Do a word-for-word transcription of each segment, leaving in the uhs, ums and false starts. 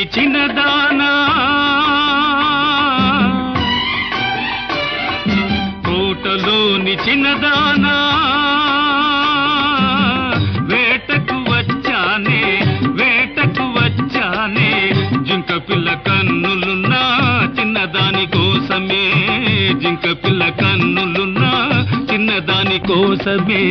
తోటలోని చిన్నదానా తోటలోని చిన్నదానా వేటకు వచ్చానే వేటకు వచ్చానే జింక పిల్ల కన్నులున్నా చిన్నదాని కోసమే జింక పిల్ల కన్నులున్నా చిన్నదాని కోసమే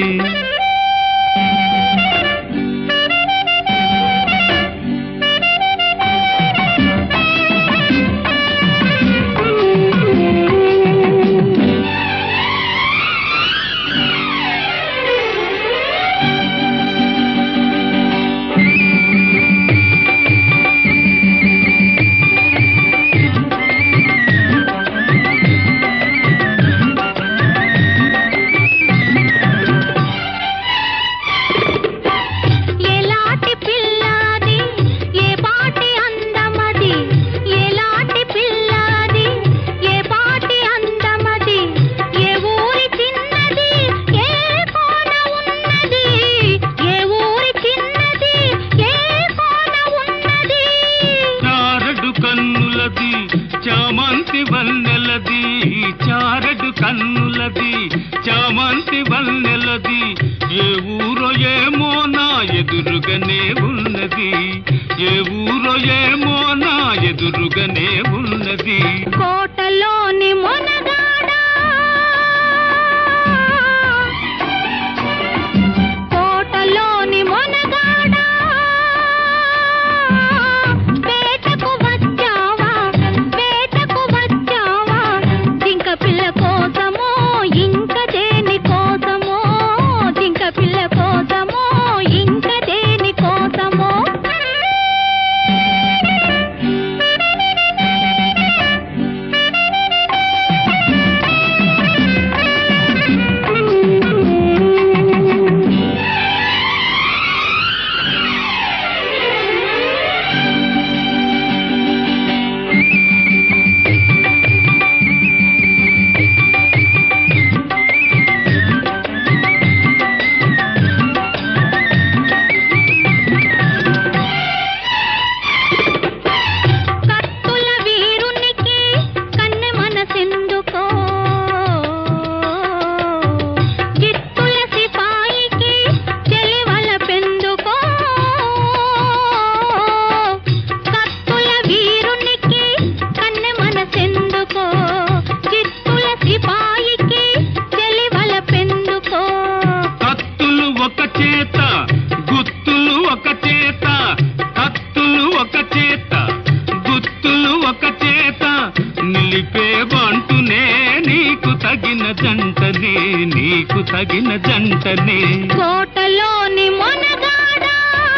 చామంతి వన్నెలది చారడు కన్నులది చామంతి వన్నెలది ఏ ఊరో ఏమో నా ఎదురుగానే ఉన్నది ఏ ఊరో ఏమో నా ఎదురుగానే ఉన్నది కోటలోని మొనగాడా కోటలోని మొనగాడా వేటకు వచ్చావా వేటకు వచ్చావా జింక పిల్ల కోసమో ఇంక దేని కోసమో జింక పిల్ల కోసమో ఇంక దేని కోసమో గుత్తులు ఒక చేత కత్తులు ఒక చేత గుత్తులు ఒక చేత నిలిపే బంటునే నీకు తగిన జంటనే నీకు తగిన జంటనే కోటలోని మొనగాడా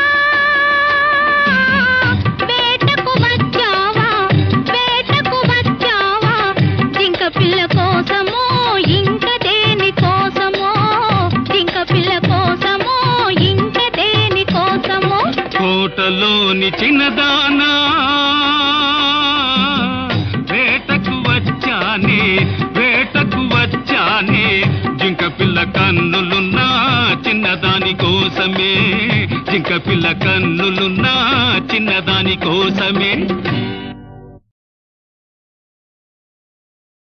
వేటకు వచ్చావా వేటకు వచ్చావా జింక పిల్ల కోసమో ఇంక దేని కోసమో జింక పిల్ల కోసమో ఇంక దేని కోసమో కోటలోని చిన్నదానా వేటకు వచ్చానే వేటకు వచ్చానే జింక పిల్ల కన్నులున్నా చిన్నదాని కోసమే జింక పిల్ల కన్నులున్నా చిన్నదాని కోసమే